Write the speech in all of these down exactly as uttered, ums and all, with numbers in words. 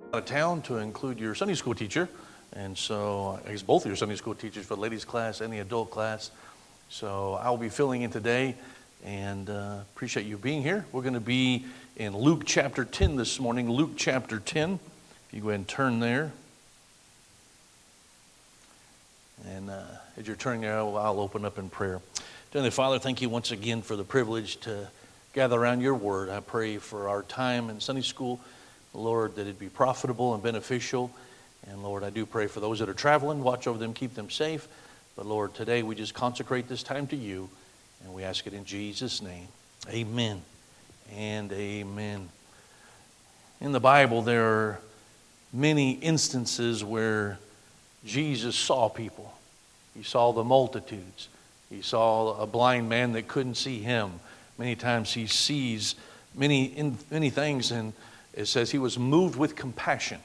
Out of town to include your Sunday school teacher. And so I guess both of your Sunday school teachers for the ladies class and the adult class. So I'll be filling in today and uh, appreciate you being here. We're going to be in Luke chapter ten this morning. Luke chapter ten. If you go ahead and turn there. And uh, as you're turning there, I'll, I'll open up in prayer. Heavenly Father, thank you once again for the privilege to gather around your word. I pray for our time in Sunday school, Lord, that it be profitable and beneficial. And Lord, I do pray for those that are traveling, watch over them, keep them safe. But Lord, today we just consecrate this time to you, and we ask it in Jesus' name. Amen and amen. In the Bible, there are many instances where Jesus saw people. He saw the multitudes. He saw a blind man that couldn't see him. Many times he sees many, many things, and it says he was moved with compassion.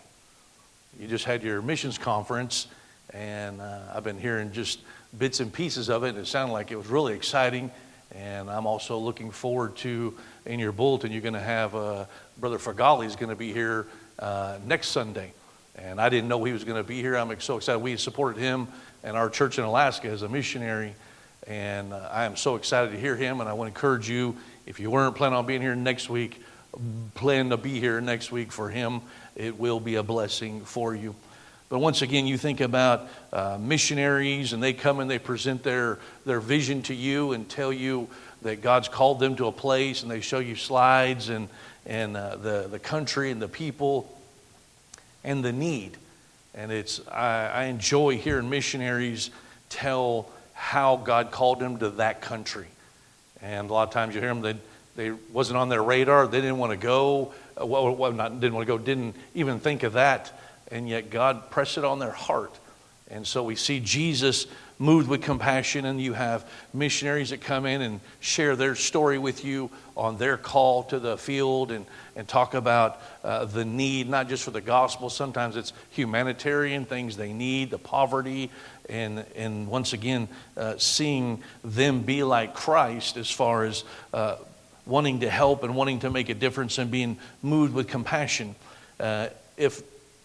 You just had your missions conference, and uh, I've been hearing just bits and pieces of it, and it sounded like it was really exciting. And I'm also looking forward to, in your bulletin, you're going to have uh, Brother Fagali is going to be here uh, next Sunday. And I didn't know he was going to be here. I'm so excited. We supported him and our church in Alaska as a missionary. And uh, I am so excited to hear him. And I want to encourage you, if you weren't planning on being here next week, plan to be here next week for him. It will be a blessing for you. But once again, you think about uh, missionaries, and they come and they present their, their vision to you and tell you that God's called them to a place, and they show you slides and, and uh, the, the country and the people and the need. And it's I, I enjoy hearing missionaries tell how God called them to that country. And a lot of times you hear them, they, they wasn't on their radar, they didn't want to go, uh, well, well, not didn't want to go, didn't even think of that, and yet God pressed it on their heart. And so we see Jesus moved with compassion, and you have missionaries that come in and share their story with you on their call to the field and, and talk about uh, the need, not just for the gospel. Sometimes it's humanitarian things they need, the poverty, and, and once again, uh, seeing them be like Christ as far as uh, wanting to help and wanting to make a difference and being moved with compassion. Uh, if,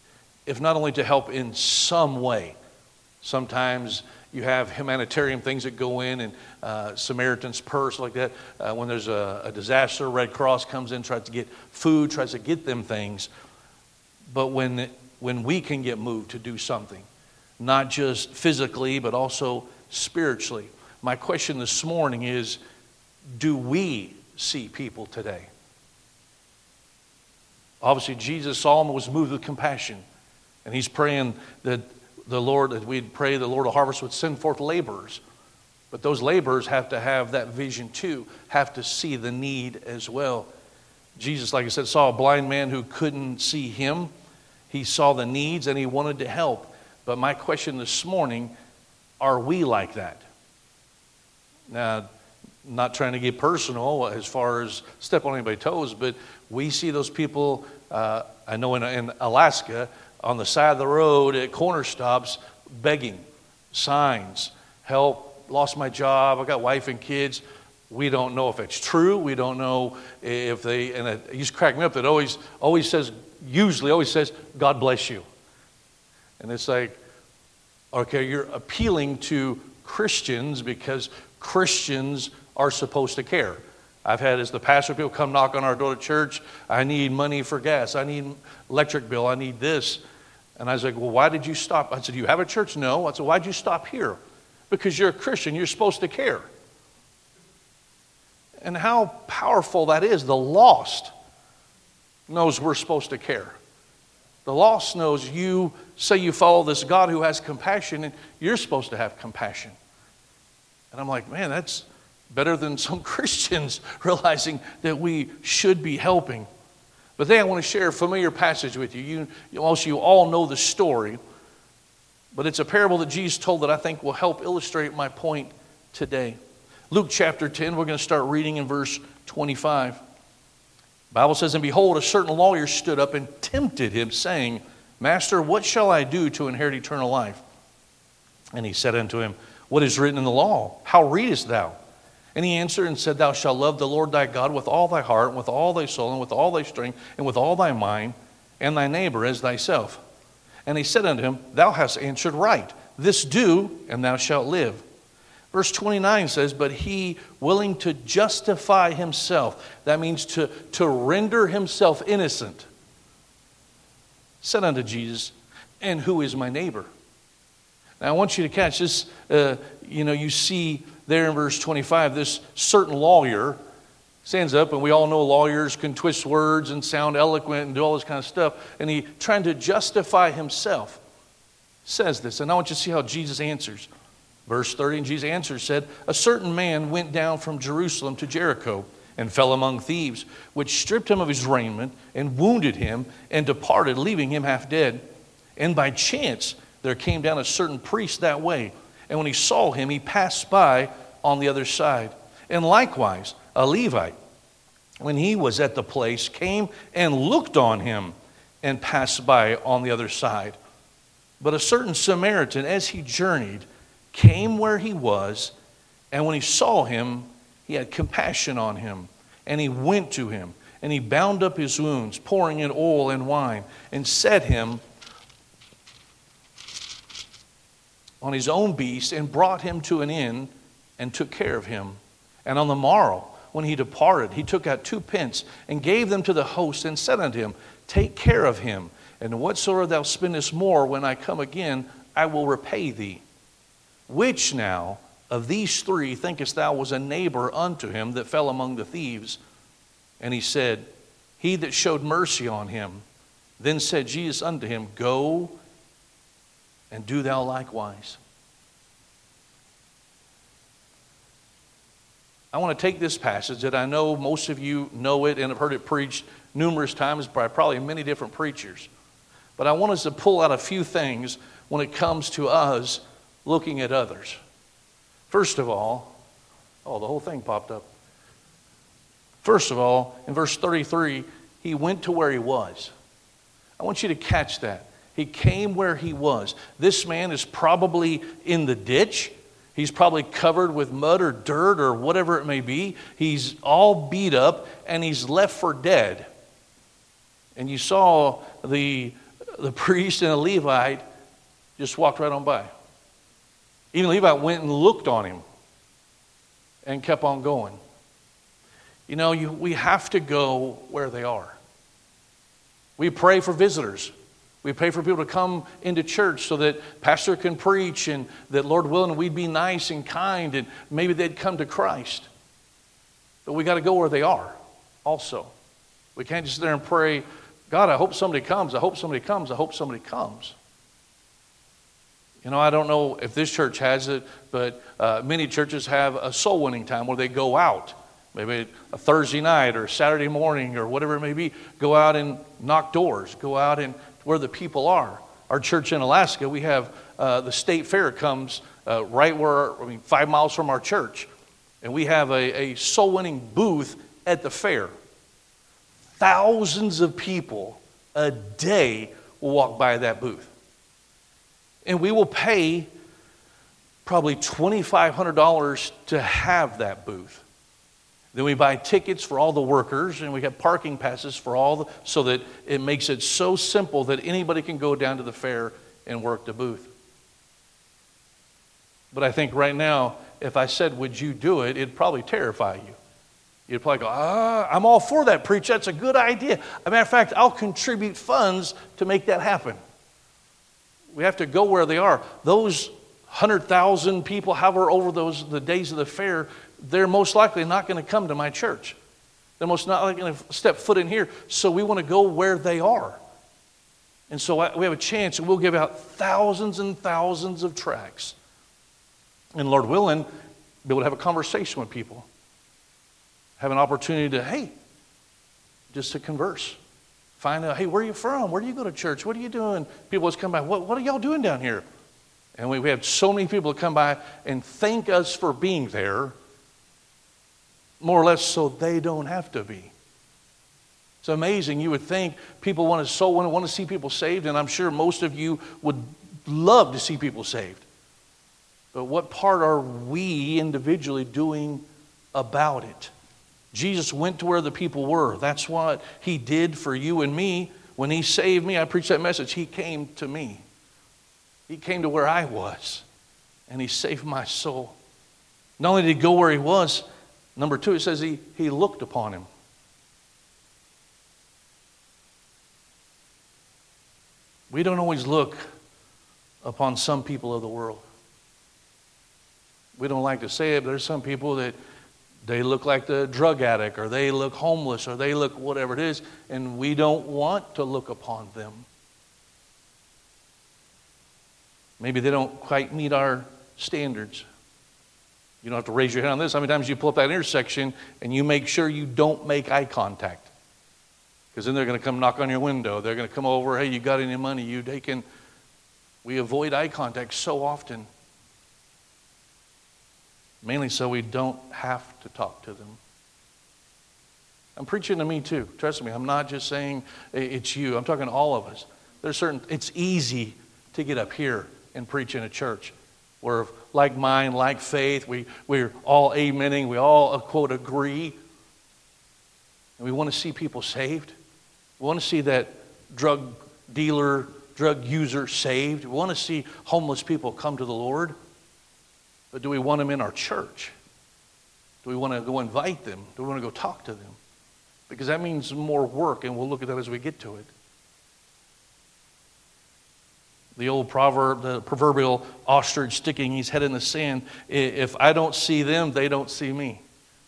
if not only to help in some way, sometimes you have humanitarian things that go in, and uh, Samaritan's Purse, like that. Uh, when there's a, a disaster, Red Cross comes in, tries to get food, tries to get them things. But when when we can get moved to do something, not just physically, but also spiritually. My question this morning is, do we see people today? Obviously, Jesus saw them and was moved with compassion. And he's praying that the Lord, that we'd pray the Lord of harvest would send forth laborers. But those laborers have to have that vision too, have to see the need as well. Jesus, like I said, saw a blind man who couldn't see him. He saw the needs and he wanted to help. But my question this morning, are we like that? Now, not trying to get personal as far as step on anybody's toes, but we see those people, uh, I know in, in Alaska, on the side of the road at corner stops, begging, signs, help, lost my job, I got wife and kids. We don't know if it's true. We don't know if they, and it used to crack me up that always, always says, usually always says, God bless you. And it's like, okay, you're appealing to Christians because Christians are supposed to care. I've had, as the pastor, people come knock on our door to church. I need money for gas. I need electric bill. I need this. And I was like, well, why did you stop? I said, do you have a church? No. I said, why'd you stop here? Because you're a Christian. You're supposed to care. And how powerful that is. The lost knows we're supposed to care. The lost knows you say you follow this God who has compassion, and you're supposed to have compassion. And I'm like, man, that's better than some Christians realizing that we should be helping. But then I want to share a familiar passage with you. You, you also, you all know the story, but it's a parable that Jesus told that I think will help illustrate my point today. Luke chapter ten, we're going to start reading in verse twenty-five. The Bible says, and behold, a certain lawyer stood up and tempted him, saying, Master, what shall I do to inherit eternal life? And he said unto him, what is written in the law? How readest thou? And he answered and said, thou shalt love the Lord thy God with all thy heart, and with all thy soul, and with all thy strength, and with all thy mind, and thy neighbor as thyself. And he said unto him, Thou hast answered right. This do, and thou shalt live. Verse twenty-nine says, But he, willing to justify himself, that means to, to render himself innocent, said unto Jesus, And who is my neighbor? Now I want you to catch this. Uh, you know, you see there in verse twenty-five, this certain lawyer stands up, and we all know lawyers can twist words and sound eloquent and do all this kind of stuff. And he, trying to justify himself, says this. And I want you to see how Jesus answers. Verse thirty, and Jesus answered, said, A certain man went down from Jerusalem to Jericho, and fell among thieves, which stripped him of his raiment, and wounded him, and departed, leaving him half dead. And by chance there came down a certain priest that way, and when he saw him, he passed by on the other side. And likewise, a Levite, when he was at the place, came and looked on him, and passed by on the other side. But a certain Samaritan, as he journeyed, came where he was, and when he saw him, he had compassion on him, and he went to him, and he bound up his wounds, pouring in oil and wine, and set him on his own beast, and brought him to an inn, and took care of him. And on the morrow, when he departed, he took out two pence, and gave them to the host, and said unto him, Take care of him, and whatsoever thou spendest more, when I come again, I will repay thee. Which now of these three thinkest thou was a neighbor unto him that fell among the thieves? And he said, He that showed mercy on him. Then said Jesus unto him, Go and do thou likewise. I want to take this passage that I know most of you know it and have heard it preached numerous times by probably many different preachers. But I want us to pull out a few things when it comes to us looking at others. First of all, oh, the whole thing popped up. First of all, in verse thirty-three, he went to where he was. I want you to catch that. He came where he was. This man is probably in the ditch. He's probably covered with mud or dirt or whatever it may be. He's all beat up and he's left for dead. And you saw the, the priest and the Levite just walked right on by. Even Levi went and looked on him and kept on going. You know, you, we have to go where they are. We pray for visitors. We pray for people to come into church so that pastor can preach and that, Lord willing, we'd be nice and kind and maybe they'd come to Christ. But we got to go where they are also. We can't just sit there and pray, God, I hope somebody comes. I hope somebody comes. I hope somebody comes. You know, I don't know if this church has it, but uh, many churches have a soul winning time where they go out. Maybe a Thursday night or Saturday morning or whatever it may be. Go out and knock doors. Go out and where the people are. Our church in Alaska, we have uh, the state fair comes uh, right where, I mean, five miles from our church. And we have a, a soul winning booth at the fair. Thousands of people a day will walk by that booth. And we will pay probably twenty-five hundred dollars to have that booth. Then we buy tickets for all the workers, and we have parking passes for all the, so that it makes it so simple that anybody can go down to the fair and work the booth. But I think right now, if I said, would you do it, it'd probably terrify you. You'd probably go, ah, I'm all for that, preach. That's a good idea. As a matter of fact, I'll contribute funds to make that happen. We have to go where they are. Those one hundred thousand people, however, over those the days of the fair, they're most likely not going to come to my church. They're most not likely going to step foot in here. So we want to go where they are. And so we have a chance, and we'll give out thousands and thousands of tracts. And Lord willing, be able to have a conversation with people. Have an opportunity to, hey, just to converse. Find out, hey, where are you from? Where do you go to church? What are you doing? People just come by, what, what are y'all doing down here? And we, we have so many people come by and thank us for being there, more or less so they don't have to be. It's amazing. You would think people want to so want to see people saved, and I'm sure most of you would love to see people saved. But what part are we individually doing about it? Jesus went to where the people were. That's what he did for you and me When he saved me, I preached that message, he came to me. He came to where I was, and he saved my soul. Not only did he go where he was, number two, it says he, he looked upon him. We don't always look upon some people of the world. We don't like to say it, but there's some people that they look like the drug addict, or they look homeless, or they look whatever it is, and we don't want to look upon them. Maybe they don't quite meet our standards. You don't have to raise your hand on this. How many times you pull up that intersection and you make sure you don't make eye contact? Because then they're going to come knock on your window. They're going to come over, hey, you got any money? You taking? We avoid eye contact so often. Mainly so we don't have to talk to them. I'm preaching to me too. Trust me, I'm not just saying it's you. I'm talking to all of us. There's certain, it's easy to get up here and preach in a church. We're like mind, like faith. We, we're all amening. We all, quote, agree. And we want to see people saved. We want to see that drug dealer, drug user saved. We want to see homeless people come to the Lord. But do we want them in our church? Do we want to go invite them? Do we want to go talk to them? Because that means more work, and we'll look at that as we get to it. The old proverb, the proverbial ostrich sticking his head in the sand. If I don't see them, they don't see me.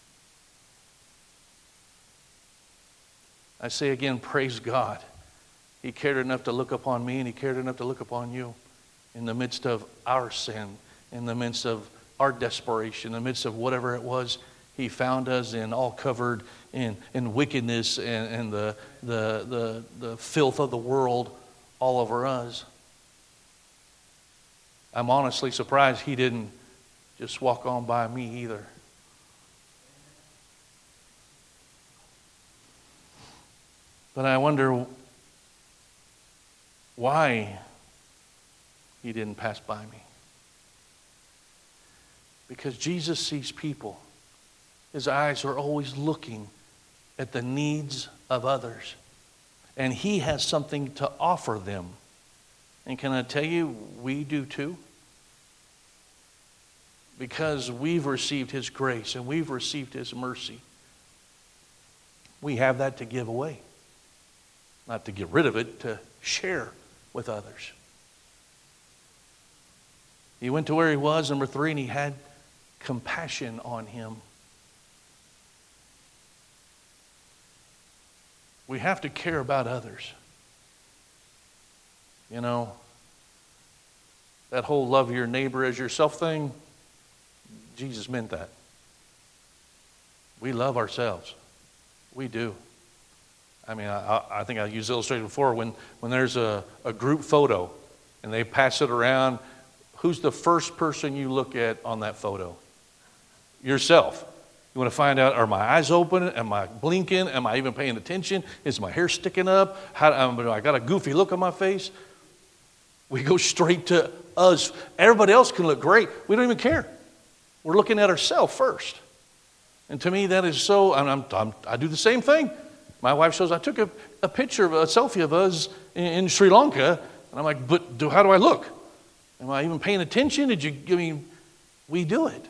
I say again, praise God. He cared enough to look upon me, and he cared enough to look upon you in the midst of our sin, in the midst of our desperation, in the midst of whatever it was. He found us in all covered in, in wickedness and, and the, the, the, the filth of the world all over us. I'm honestly surprised he didn't just walk on by me either. But I wonder why he didn't pass by me. Because Jesus sees people. His eyes are always looking at the needs of others. And he has something to offer them. And can I tell you, we do too? Because we've received his grace and we've received his mercy. We have that to give away. Not to get rid of it, to share with others. He went to where he was, number three, and he had compassion on him. We have to care about others. You know, that whole love your neighbor as yourself thing, Jesus meant that. We love ourselves. We do. I mean, I, I think I used the illustration before. When, when there's a, a group photo and they pass it around, who's the first person you look at on that photo? Yourself. You want to find out, are my eyes open? Am I blinking? Am I even paying attention? Is my hair sticking up? How, um, I got a goofy look on my face? We go straight to us. Everybody else can look great. We don't even care. We're looking at ourselves first. And to me, that is so, I'm, I'm, I'm, I do the same thing. My wife shows, I took a, a picture of a selfie of us in, in Sri Lanka. And I'm like, but do, how do I look? Am I even paying attention? Did you, I mean, we do it.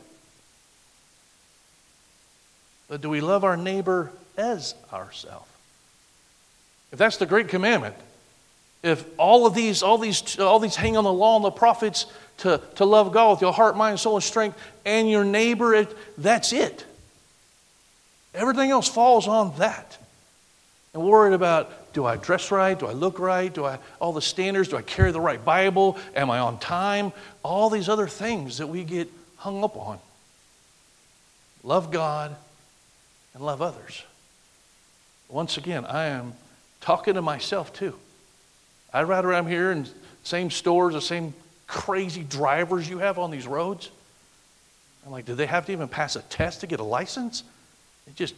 But do we love our neighbor as ourselves? If that's the great commandment, if all of these, all these, all these hang on the law and the prophets to, to love God with your heart, mind, soul, and strength, and your neighbor, it, that's it. Everything else falls on that. And we're worried about, do I dress right? Do I look right? Do I, all the standards, do I carry the right Bible? Am I on time? All these other things that we get hung up on. Love God and love others. Once again, I am talking to myself too. I ride around here in same stores, the same crazy drivers you have on these roads. I'm like, do they have to even pass a test to get a license? It just...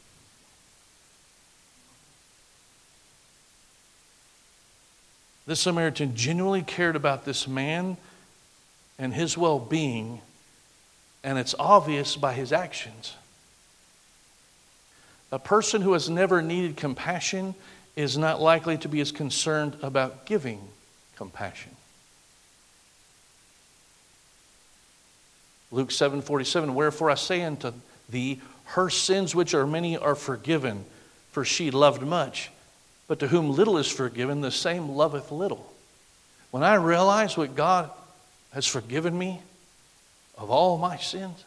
This Samaritan genuinely cared about this man and his well-being, and it's obvious by his actions. A person who has never needed compassion is not likely to be as concerned about giving compassion. Luke seven forty-seven, wherefore I say unto thee, her sins which are many are forgiven, for she loved much. But to whom little is forgiven, the same loveth little. When I realize what God has forgiven me of all my sins,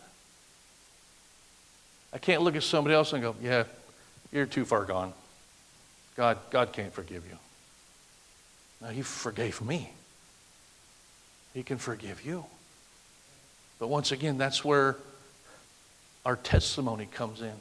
I can't look at somebody else and go, yeah, you're too far gone. God, God can't forgive you. No, He forgave me. He can forgive you. But once again, that's where our testimony comes in.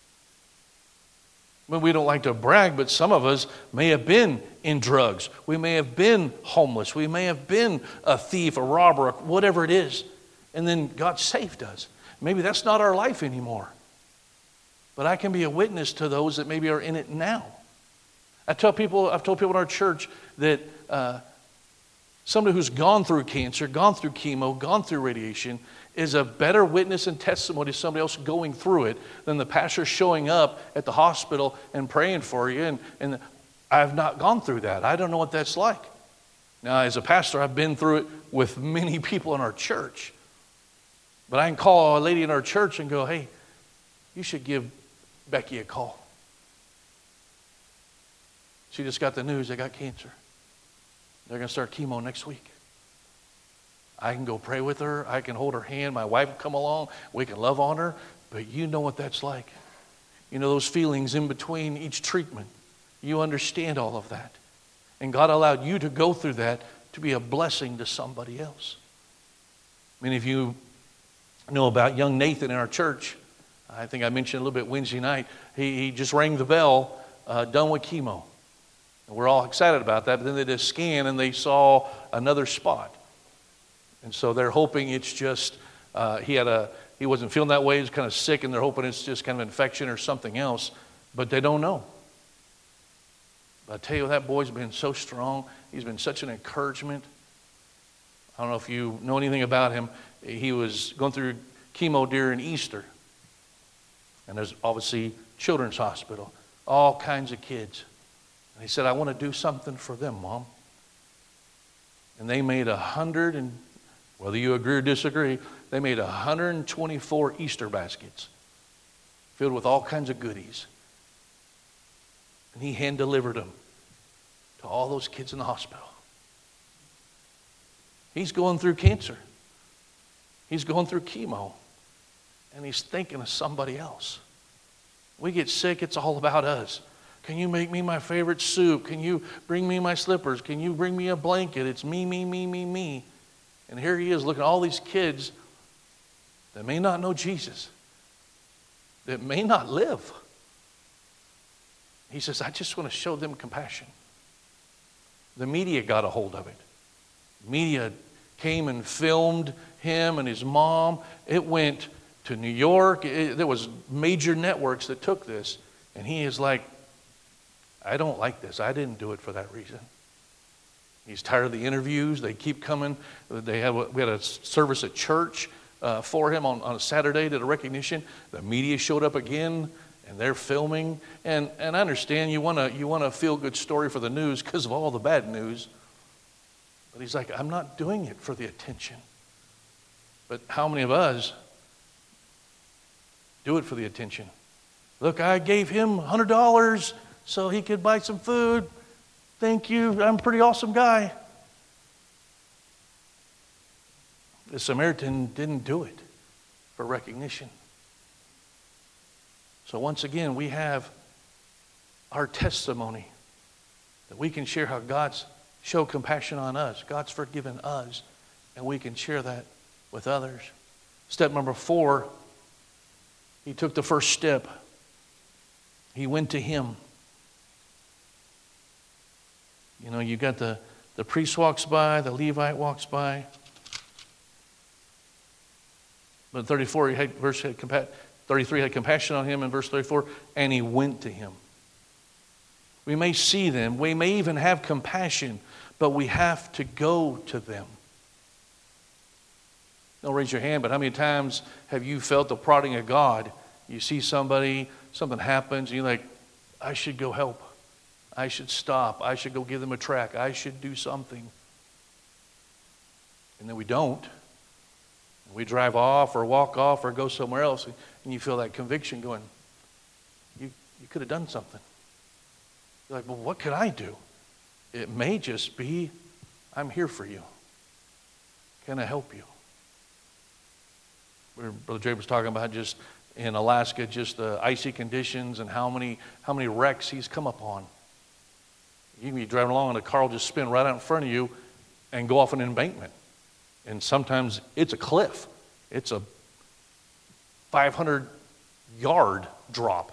Well, we don't like to brag, but some of us may have been in drugs. We may have been homeless. We may have been a thief, a robber, whatever it is. And then God saved us. Maybe that's not our life anymore. But I can be a witness to those that maybe are in it now. I tell people, I've told people in our church that uh, somebody who's gone through cancer, gone through chemo, gone through radiation, is a better witness and testimony to somebody else going through it than the pastor showing up at the hospital and praying for you. And, and I've not gone through that. I don't know what that's like. Now, as a pastor, I've been through it with many people in our church. But I can call a lady in our church and go, hey, you should give Becky a call. She just got the news they got cancer. They're going to start chemo next week. I can go pray with her. I can hold her hand. My wife will come along. We can love on her. But you know what that's like. You know those feelings in between each treatment. You understand all of that. And God allowed you to go through that to be a blessing to somebody else. Many of you know about young Nathan in our church. I think I mentioned a little bit Wednesday night. He, he just rang the bell, uh, done with chemo. And we're all excited about that. But then they did a scan and they saw another spot. And so they're hoping it's just, uh, he had a, he wasn't feeling that way, he was kind of sick, and they're hoping it's just kind of infection or something else, but they don't know. But I tell you, that boy's been so strong. He's been such an encouragement. I don't know if you know anything about him. He was going through chemo during Easter. And there's obviously children's hospital, all kinds of kids. And he said, I want to do something for them, Mom. And they made a hundred and whether you agree or disagree, they made one hundred twenty-four Easter baskets filled with all kinds of goodies. And he hand-delivered them to all those kids in the hospital. He's going through cancer. He's going through chemo. And he's thinking of somebody else. We get sick, it's all about us. Can you make me my favorite soup? Can you bring me my slippers? Can you bring me a blanket? It's me, me, me, me, me. And here he is looking at all these kids that may not know Jesus, that may not live. He says, I just want to show them compassion. The media got a hold of it. The media came and filmed him and his mom. It went to New York. It, there was major networks that took this. And he is like, I don't like this. I didn't do it for that reason. He's tired of the interviews. They keep coming. They have a, we had a service at church uh, for him on, on a Saturday, did a recognition. The media showed up again, and they're filming. And and I understand you want to you want a feel-good story for the news because of all the bad news. But he's like, I'm not doing it for the attention. But how many of us do it for the attention? Look, I gave him one hundred dollars so he could buy some food. Thank you. I'm a pretty awesome guy. The Samaritan didn't do it for recognition. So once again, we have our testimony that we can share how God's showed compassion on us. God's forgiven us. And we can share that with others. Step number four, he took the first step. He went to him. You know, you got the, the priest walks by, the Levite walks by. But thirty-four, he had, verse had compa- thirty-three had compassion on him, in verse thirty-four, and he went to him. We may see them, we may even have compassion, but we have to go to them. Don't raise your hand, but how many times have you felt the prodding of God? You see somebody, something happens, and you're like, I should go help. I should stop. I should go give them a track. I should do something. And then we don't. We drive off or walk off or go somewhere else, and you feel that conviction going, you, you could have done something. You're like, well, what could I do? It may just be, I'm here for you. Can I help you? Brother Jay was talking about just in Alaska, just the icy conditions and how many how many wrecks he's come upon. You can be driving along and a car will just spin right out in front of you and go off an embankment. And sometimes it's a cliff. It's a five hundred yard drop.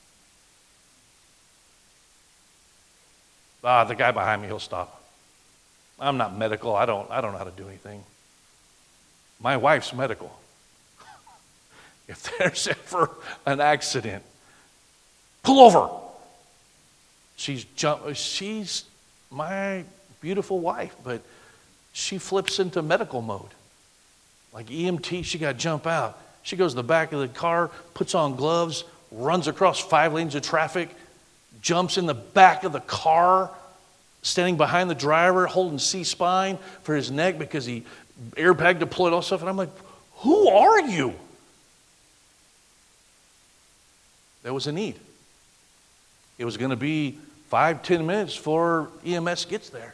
Ah, the guy behind me, he'll stop. I'm not medical. I don't, I don't know how to do anything. My wife's medical. If there's ever an accident, pull over. She's jump, she's my beautiful wife, but she flips into medical mode. Like E M T, she got to jump out. She goes to the back of the car, puts on gloves, runs across five lanes of traffic, jumps in the back of the car, standing behind the driver, holding C-spine for his neck because he airbag deployed, all stuff. And I'm like, who are you? There was a need. It was going to be five, ten minutes before E M S gets there.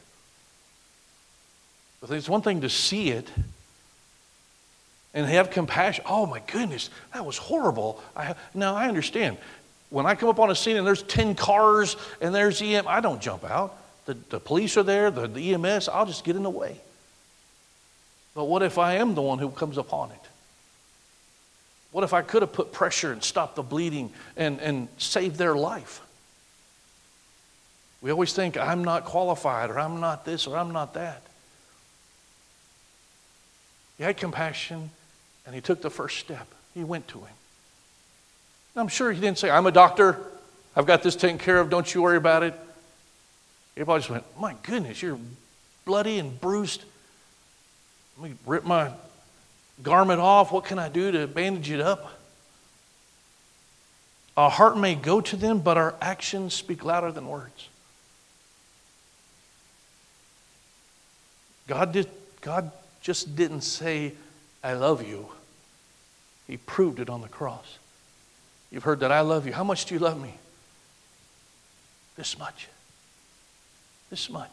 But it's one thing to see it and have compassion. Oh my goodness, that was horrible. I, now I understand. When I come up on a scene and there's ten cars and there's E M S, I don't jump out. The, the police are there, the, the E M S, I'll just get in the way. But what if I am the one who comes upon it? What if I could have put pressure and stopped the bleeding and, and saved their life? We always think, I'm not qualified, or I'm not this, or I'm not that. He had compassion, and he took the first step. He went to him. And I'm sure he didn't say, I'm a doctor. I've got this taken care of. Don't you worry about it. He probably just went, my goodness, you're bloody and bruised. Let me rip my garment off. What can I do to bandage it up? Our heart may go to them, but our actions speak louder than words. God did, God just didn't say, I love you. He proved it on the cross. You've heard that I love you. How much do you love me? This much. This much.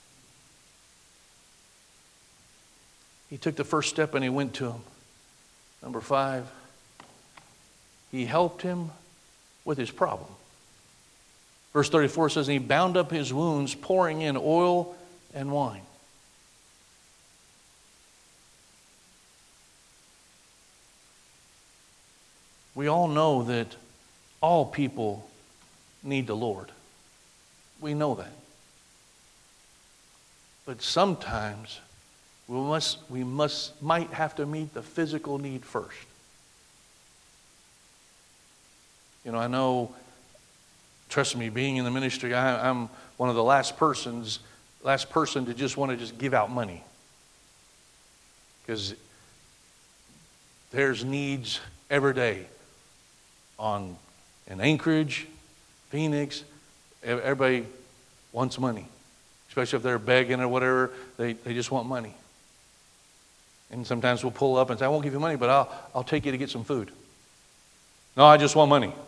He took the first step and he went to him. Number five, he helped him with his problem. Verse thirty-four says, and he bound up his wounds, pouring in oil and wine. We all know that all people need the Lord. We know that. But sometimes we must, we must, might have to meet the physical need first. You know, I know, trust me, being in the ministry, I, I'm one of the last persons, last person to just want to just give out money. Because there's needs every day on in Anchorage, Phoenix. Everybody wants money. Especially if they're begging or whatever, they, they just want money. And sometimes we'll pull up and say, I won't give you money, but I'll, I'll take you to get some food. No, I just want money.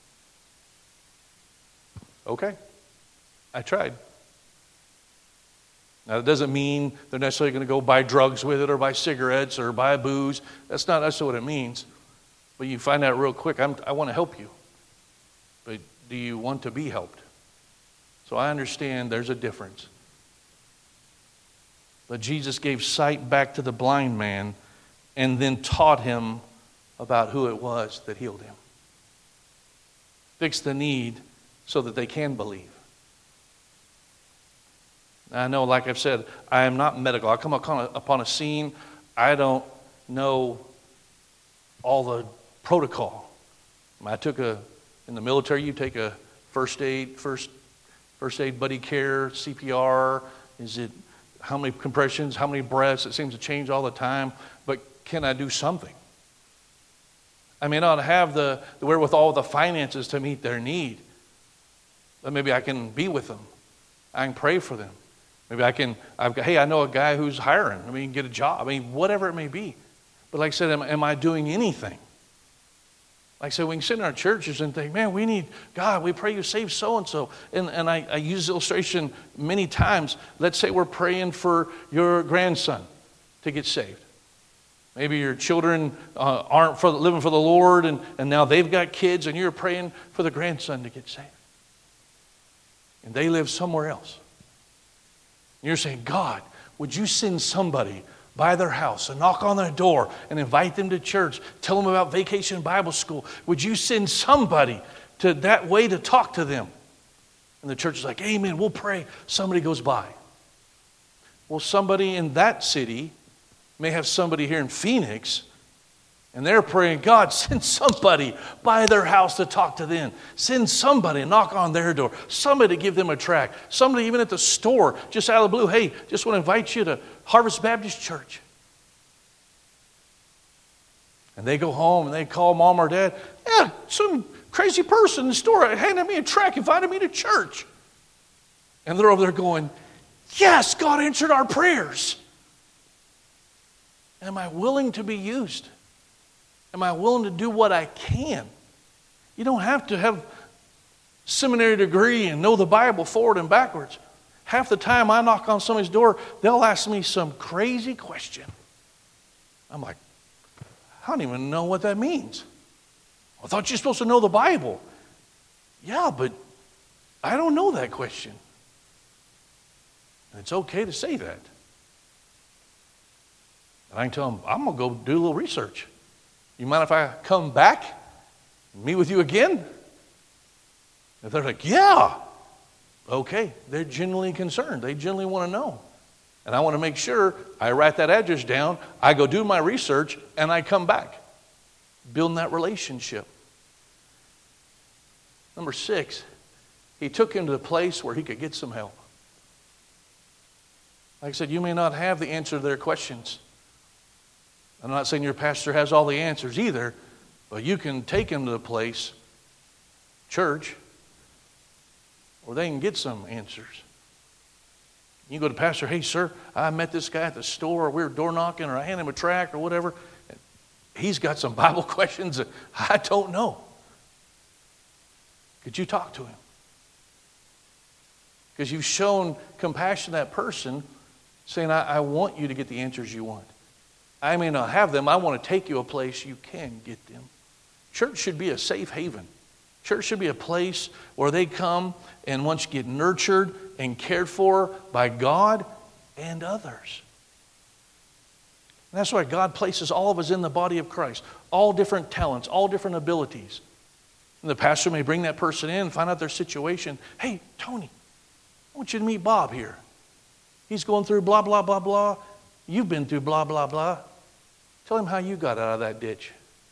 Okay, I tried. Now, that doesn't mean they're necessarily going to go buy drugs with it or buy cigarettes or buy booze. That's not necessarily what it means. But you find out real quick, I'm, I want to help you. But do you want to be helped? So I understand there's a difference. But Jesus gave sight back to the blind man and then taught him about who it was that healed him. Fix the need so that they can believe. I know, like I've said, I am not medical. I come upon a, upon a scene, I don't know all the protocol. I took a, in the military, you take a first aid, first first aid buddy care, C P R. Is it how many compressions, how many breaths? It seems to change all the time. But can I do something? I may not have the, the wherewithal, the finances to meet their need. But maybe I can be with them. I can pray for them. Maybe I can, I've got, hey, I know a guy who's hiring. I mean, get a job. I mean, whatever it may be. But like I said, am, am I doing anything? Like I said, we can sit in our churches and think, man, we need, God, we pray you save so-and-so. And, and I, I use illustration many times. Let's say we're praying for your grandson to get saved. Maybe your children uh, aren't for, living for the Lord, and, and now they've got kids, and you're praying for the grandson to get saved. And they live somewhere else. And you're saying, God, would you send somebody by their house and knock on their door and invite them to church, tell them about Vacation Bible School? Would you send somebody to that way to talk to them? And the church is like, amen, we'll pray. Somebody goes by. Well, somebody in that city may have somebody here in Phoenix, and they're praying, God, send somebody by their house to talk to them. Send somebody, knock on their door. Somebody to give them a tract. Somebody even at the store, just out of the blue, hey, just want to invite you to Harvest Baptist Church. And they go home and they call mom or dad. Yeah, some crazy person in the store handed me a tract, invited me to church. And they're over there going, yes, God answered our prayers. Am I willing to be used? Am I willing to do what I can? You don't have to have seminary degree and know the Bible forward and backwards. Half the time I knock on somebody's door, they'll ask me some crazy question. I'm like, I don't even know what that means. I thought you're supposed to know the Bible. Yeah, but I don't know that question. And it's okay to say that. And I can tell them, I'm going to go do a little research. You mind if I come back and meet with you again? If they're like, yeah, okay. They're genuinely concerned. They genuinely want to know. And I want to make sure I write that address down, I go do my research, and I come back. Building that relationship. Number six, he took him to the place where he could get some help. Like I said, you may not have the answer to their questions. I'm not saying your pastor has all the answers either, but you can take them to the place, church, where they can get some answers. You go to pastor, hey, sir, I met this guy at the store, or we were door knocking, or I handed him a tract, or whatever. He's got some Bible questions that I don't know. Could you talk to him? Because you've shown compassion to that person, saying, I, I want you to get the answers you want. I may not have them. I want to take you a place you can get them. Church should be a safe haven. Church should be a place where they come and once get nurtured and cared for by God and others. And that's why God places all of us in the body of Christ. All different talents, all different abilities. And the pastor may bring that person in and find out their situation. Hey, Tony, I want you to meet Bob here. He's going through blah, blah, blah, blah. You've been through blah, blah, blah. Tell him how you got out of that ditch.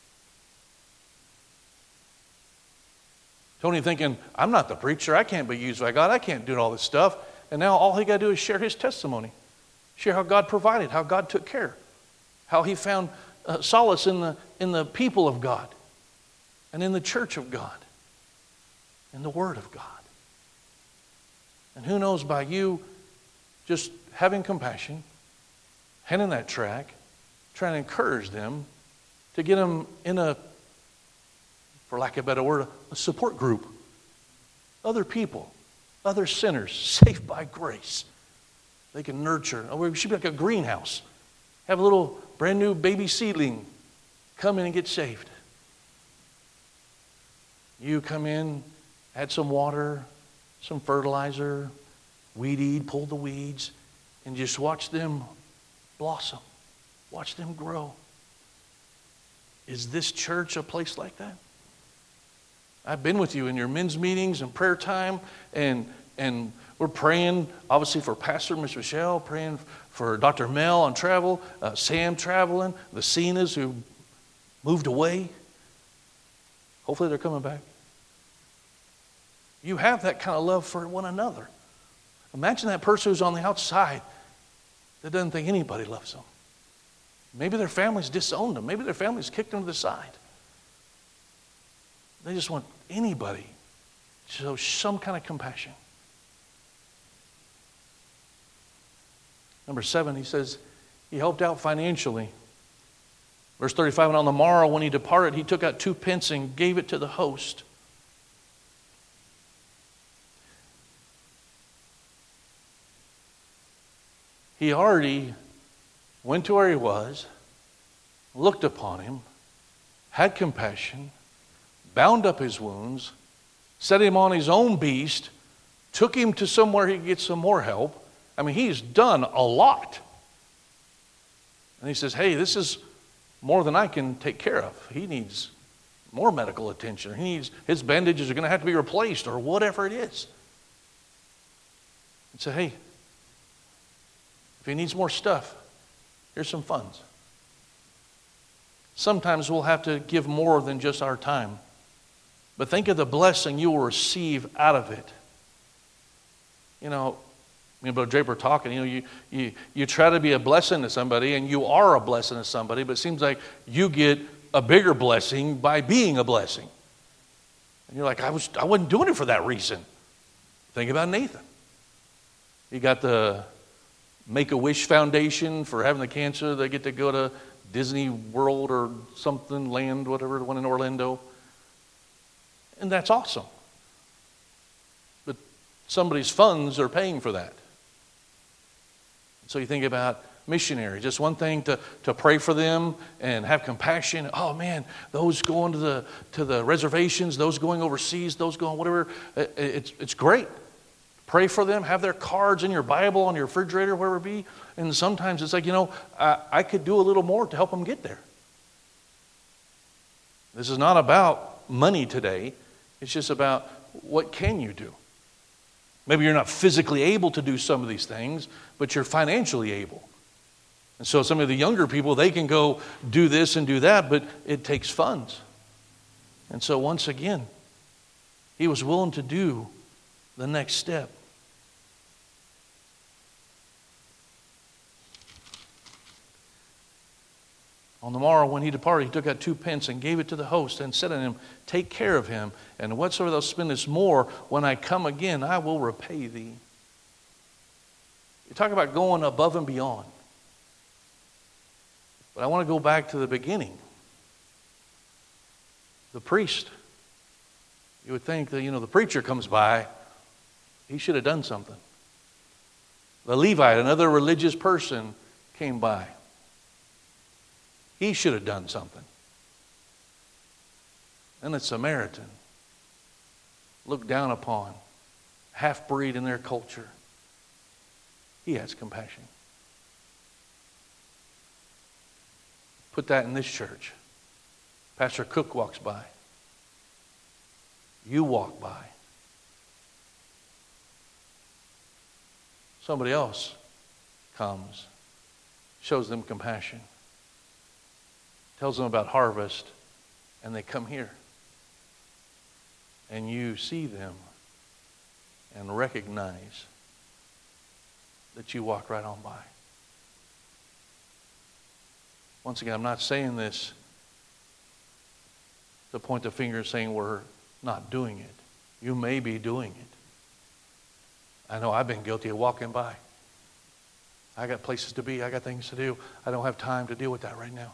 Tony thinking, I'm not the preacher. I can't be used by God. I can't do all this stuff. And now all he got to do is share his testimony. Share how God provided, how God took care. How he found uh, solace in the, in the people of God. And in the church of God. In the Word of God. And who knows, by you just having compassion, handing that tract, trying to encourage them to get them in a, for lack of a better word, a support group. Other people, other sinners, saved by grace. They can nurture. Or we should be like a greenhouse. Have a little brand new baby seedling come in and get saved. You come in, add some water, some fertilizer, weed eat, pull the weeds, and just watch them blossom. Watch them grow. Is this church a place like that? I've been with you in your men's meetings and prayer time, and and we're praying, obviously, for Pastor Miss Michelle, praying for Doctor Mel on travel, uh, Sam traveling, the Cenas who moved away. Hopefully they're coming back. You have that kind of love for one another. Imagine that person who's on the outside that doesn't think anybody loves them. Maybe their family's disowned them. Maybe their family's kicked them to the side. They just want anybody show some kind of compassion. Number seven, he says, he helped out financially. Verse thirty-five, and on the morrow when he departed, he took out two pence and gave it to the host. He already went to where he was, looked upon him, had compassion, bound up his wounds, set him on his own beast, took him to somewhere he could get some more help. I mean, he's done a lot. And he says, hey, this is more than I can take care of. He needs more medical attention. He needs, his bandages are going to have to be replaced or whatever it is. And say, hey, if he needs more stuff, here's some funds. Sometimes we'll have to give more than just our time. But think of the blessing you will receive out of it. You know, me and Brother Draper talking, you know, you, you, you try to be a blessing to somebody, and you are a blessing to somebody, but it seems like you get a bigger blessing by being a blessing. And you're like, I, was, I wasn't doing it for that reason. Think about Nathan. He got the Make-A-Wish Foundation for having the cancer. They get to go to Disney World or something, land, whatever, the one in Orlando. And that's awesome. But somebody's funds are paying for that. So you think about missionaries. Just one thing to, to pray for them and have compassion. Oh man, those going to the to the reservations, those going overseas, those going whatever. It, it's it's great. Pray for them. Have their cards in your Bible on your refrigerator, wherever it be. And sometimes it's like, you know, I, I could do a little more to help them get there. This is not about money today. It's just about what can you do. Maybe you're not physically able to do some of these things, but you're financially able. And so some of the younger people, they can go do this and do that, but it takes funds. And so once again, he was willing to do the next step. On the morrow when he departed, he took out two pence and gave it to the host and said unto him, take care of him, and whatsoever thou spendest more, when I come again, I will repay thee. You talk about going above and beyond. But I want to go back to the beginning. The priest. You would think that, you know, the preacher comes by, he should have done something. The Levite, another religious person, came by. He should have done something. And the Samaritan, looked down upon, half-breed in their culture, he has compassion. Put that in this church. Pastor Cook walks by. You walk by. Somebody else comes, shows them compassion, tells them about harvest, and they come here. And you see them and recognize that you walk right on by. Once again, I'm not saying this to point the finger saying we're not doing it. You may be doing it. I know I've been guilty of walking by. I got places to be. I got things to do. I don't have time to deal with that right now.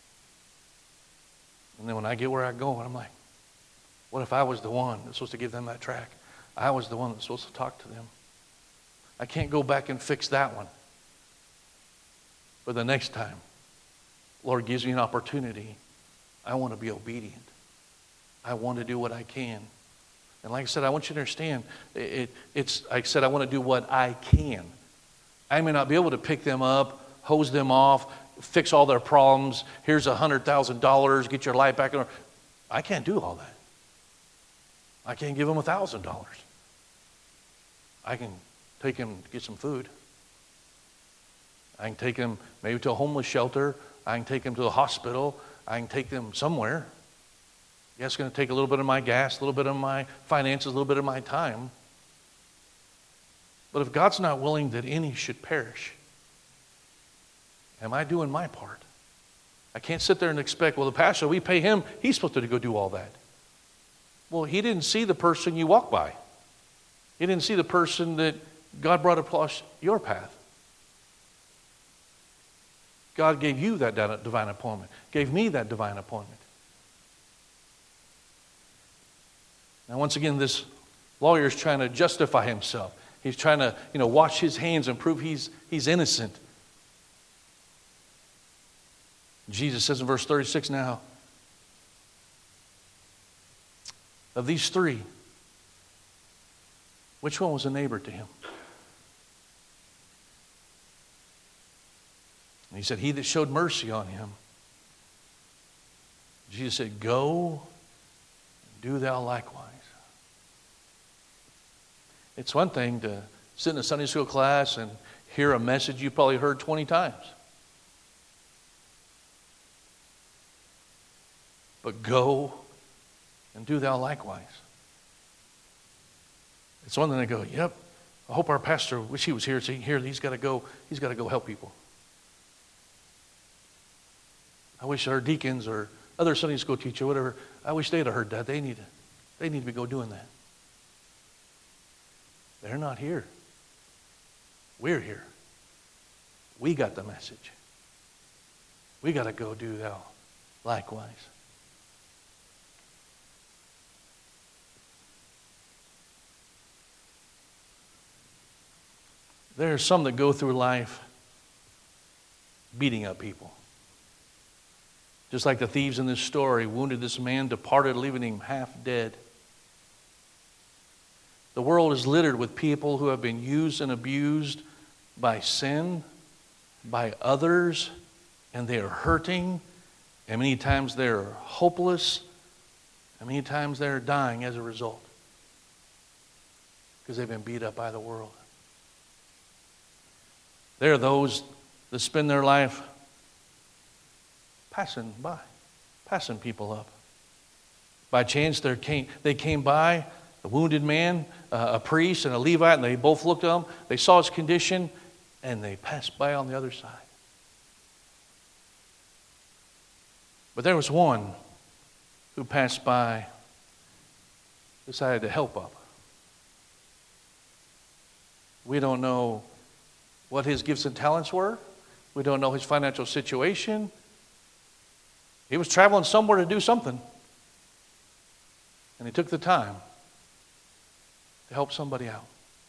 And then when I get where I go, I'm like, what if I was the one that's supposed to give them that track? I was the one that's supposed to talk to them. I can't go back and fix that one. But the next time, Lord gives me an opportunity, I want to be obedient. I want to do what I can. And like I said, I want you to understand, it, it's, like I said, I want to do what I can. I may not be able to pick them up, hose them off, fix all their problems. Here's a hundred thousand dollars, get your life back. I can't do all that. I can't give them a thousand dollars. I can take them to get some food. I can take them maybe to a homeless shelter. I can take them to the hospital. I can take them somewhere. Yeah, it's going to take a little bit of my gas, a little bit of my finances, a little bit of my time. But if God's not willing that any should perish, am I doing my part? I can't sit there and expect, well, the pastor, we pay him, he's supposed to go do all that. Well, he didn't see the person you walk by. He didn't see the person that God brought across your path. God gave you that divine appointment, gave me that divine appointment. Now, once again, this lawyer is trying to justify himself. He's trying to, you know, wash his hands and prove he's, he's innocent. Jesus says in verse thirty-six now, of these three, which one was a neighbor to him? And he said, he that showed mercy on him. Jesus said, go and do thou likewise. It's one thing to sit in a Sunday school class and hear a message you probably heard twenty times. But go and do thou likewise. It's one thing to go, yep, I hope our pastor, wish he was here, so here he's got to go, he's got to go help people. I wish our deacons or other Sunday school teacher, whatever, I wish they'd have heard that. They need to, they need to go doing that. They're not here. We're here. We got the message. We got to go do thou likewise. There are some that go through life beating up people. Just like the thieves in this story wounded this man, departed, leaving him half dead. The world is littered with people who have been used and abused by sin, by others, and they are hurting, and many times they're hopeless, and many times they're dying as a result because they've been beat up by the world. There are those that spend their life passing by, passing people up. By chance, they came, they came by a wounded man, uh, a priest, and a Levite, and they both looked at him. They saw his condition, and they passed by on the other side. But there was one who passed by, decided to help up. We don't know what his gifts and talents were. We don't know his financial situation. He was traveling somewhere to do something. And he took the time to help somebody out.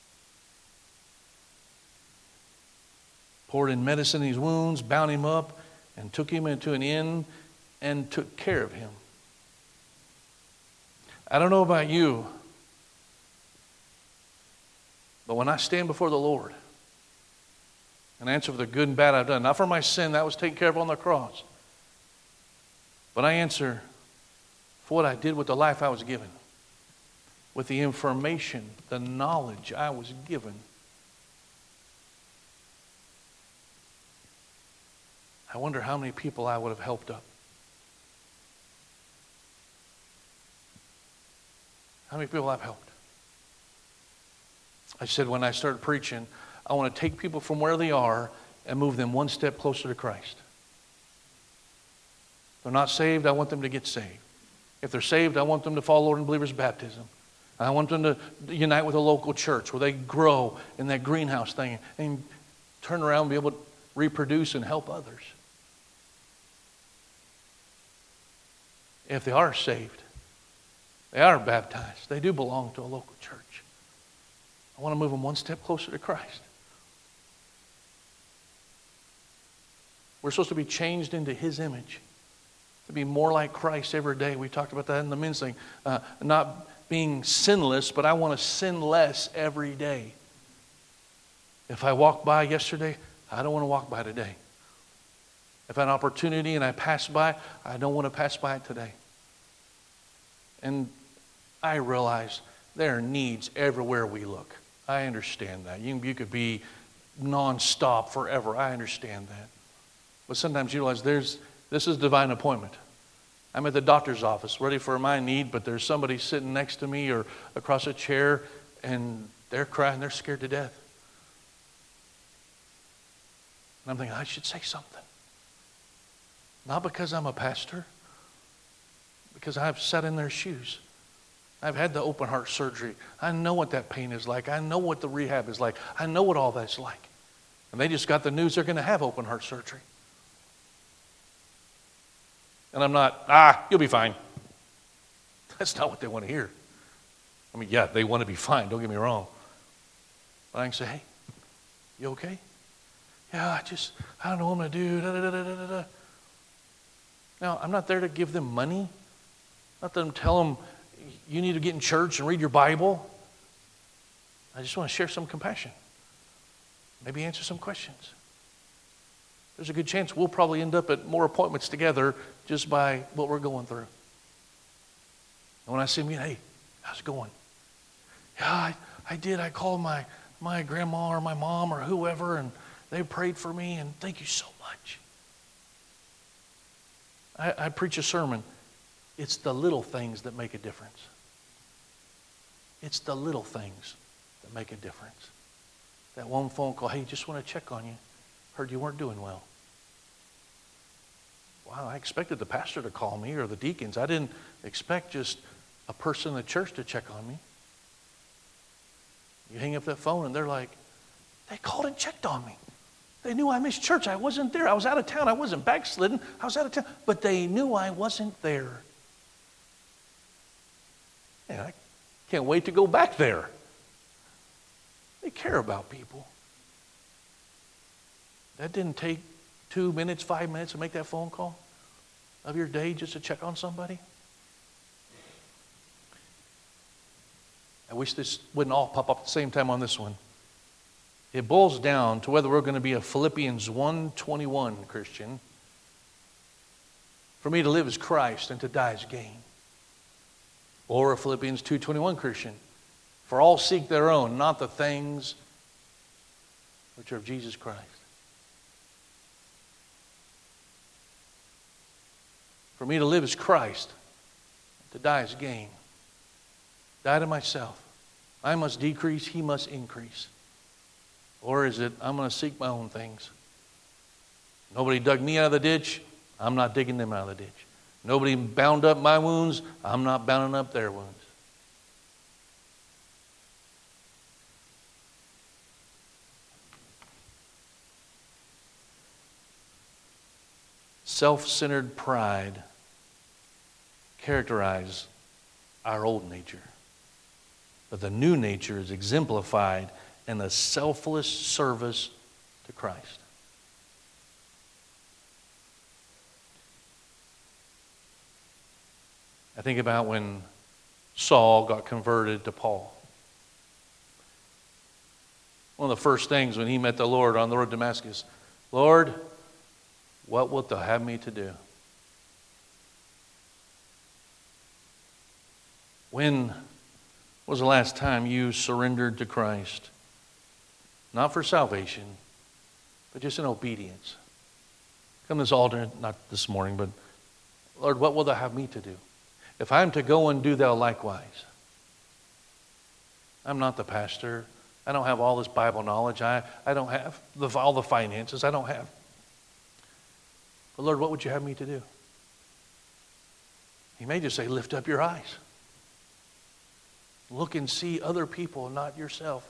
Poured in medicine in his wounds, bound him up, and took him into an inn and took care of him. I don't know about you, but when I stand before the Lord and answer for the good and bad I've done, not for my sin, that was taken care of on the cross, but I answer for what I did with the life I was given, with the information, the knowledge I was given. I wonder how many people I would have helped up. How many people I've helped? I said when I started preaching, I want to take people from where they are and move them one step closer to Christ. If they're not saved, I want them to get saved. If they're saved, I want them to follow Lord and believers' baptism. I want them to unite with a local church where they grow in that greenhouse thing and turn around and be able to reproduce and help others. If they are saved, they are baptized, they do belong to a local church, I want to move them one step closer to Christ. We're supposed to be changed into His image, to be more like Christ every day. We talked about that in the men's thing. Uh, not being sinless, but I want to sin less every day. If I walked by yesterday, I don't want to walk by today. If I had an opportunity and I passed by, I don't want to pass by it today. And I realize there are needs everywhere we look. I understand that. You, you could be nonstop forever. I understand that. But sometimes you realize there's this is divine appointment. I'm at the doctor's office ready for my need, but there's somebody sitting next to me or across a chair, and they're crying, they're scared to death. And I'm thinking, I should say something. Not because I'm a pastor, because I've sat in their shoes. I've had the open heart surgery. I know what that pain is like. I know what the rehab is like. I know what all that's like. And they just got the news they're going to have open heart surgery. And I'm not, ah, you'll be fine. That's not what they want to hear. I mean, yeah, they want to be fine, don't get me wrong. But I can say, hey, you okay? Yeah, I just, I don't know what I'm going to do. Da, da, da, da, da, da. Now, I'm not there to give them money. Not to tell them, you need to get in church and read your Bible. I just want to share some compassion. Maybe answer some questions. There's a good chance we'll probably end up at more appointments together just by what we're going through. And when I see them, hey, how's it going? Yeah, I, I did. I called my, my grandma or my mom or whoever, and they prayed for me, and thank you so much. I, I preach a sermon. It's the little things that make a difference. It's the little things that make a difference. That one phone call, hey, just want to check on you. Heard you weren't doing well. Wow, I expected the pastor to call me or the deacons. I didn't expect just a person in the church to check on me. You hang up that phone and they're like, they called and checked on me. They knew I missed church. I wasn't there. I was out of town. I wasn't backslidden. I was out of town. But they knew I wasn't there. And I can't wait to go back there. They care about people. That didn't take two minutes, five minutes to make that phone call of your day just to check on somebody. I wish this wouldn't all pop up at the same time on this one. It boils down to whether we're going to be a Philippians one twenty-one Christian. For me to live is Christ and to die is gain. Or a Philippians two twenty-one Christian. For all seek their own, not the things which are of Jesus Christ. For me to live is Christ. To die is gain. Die to myself. I must decrease, he must increase. Or is it, I'm going to seek my own things. Nobody dug me out of the ditch. I'm not digging them out of the ditch. Nobody bound up my wounds. I'm not bounding up their wounds. Self-centered pride characterizes our old nature. But the new nature is exemplified in the selfless service to Christ. I think about when Saul got converted to Paul. One of the first things when he met the Lord on the road to Damascus, Lord, what wilt thou have me to do? When was the last time you surrendered to Christ? Not for salvation, but just in obedience. Come to this altar, not this morning, but Lord, what will thou have me to do? If I am to go and do thou likewise. I'm not the pastor. I don't have all this Bible knowledge. I, I don't have the, all the finances. I don't have. But Lord, what would you have me to do? He may just say, lift up your eyes. Look and see other people, not yourself.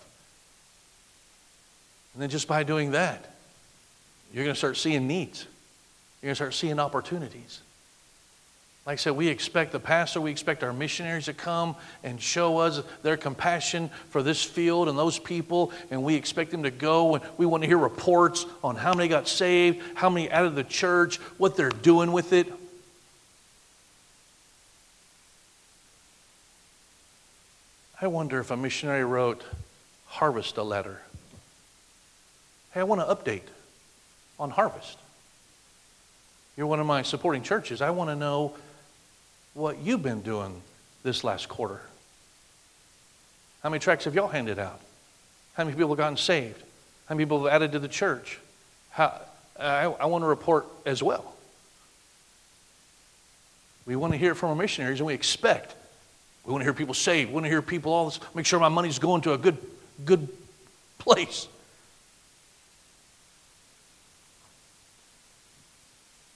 And then just by doing that, you're going to start seeing needs. You're going to start seeing opportunities. Like I said, we expect the pastor, we expect our missionaries to come and show us their compassion for this field and those people, and we expect them to go, and we want to hear reports on how many got saved, how many out of the church, what they're doing with it. I wonder if a missionary wrote Harvest a letter. Hey, I want to update on Harvest. You're one of my supporting churches. I want to know what you've been doing this last quarter. How many tracts have y'all handed out? How many people have gotten saved? How many people have added to the church? How, I, I want to report as well. We want to hear from our missionaries, and we expect. We want to hear people saved. We want to hear people all this. Make sure my money's going to a good, good place.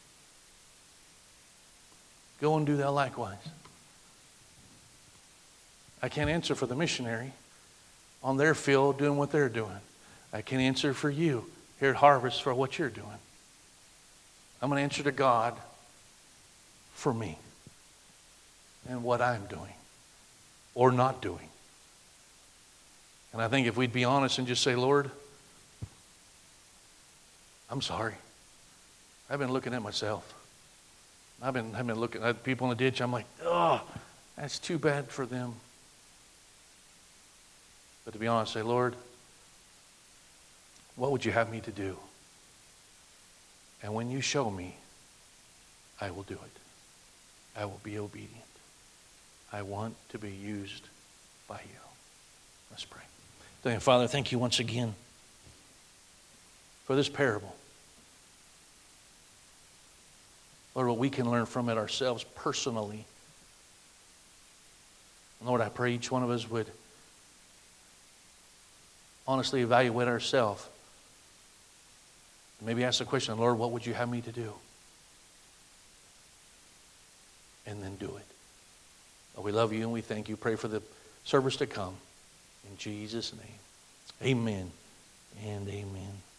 Go and do thou likewise. I can't answer for the missionary on their field doing what they're doing. I can't answer for you here at Harvest for what you're doing. I'm going to answer to God for me and what I'm doing or not doing. And I think if we'd be honest and just say, Lord, I'm sorry. I've been looking at myself. I've been, I've been looking at people in the ditch. I'm like, oh, that's too bad for them. But to be honest, say, Lord, what would you have me to do? And when you show me, I will do it. I will be obedient. I want to be used by you. Let's pray. Thank you, Father, thank you once again for this parable. Lord, what we can learn from it ourselves personally. Lord, I pray each one of us would honestly evaluate ourselves. Maybe ask the question, Lord, what would you have me to do? And then do it. Lord, we love you and we thank you. Pray for the service to come. In Jesus' name. Amen and amen.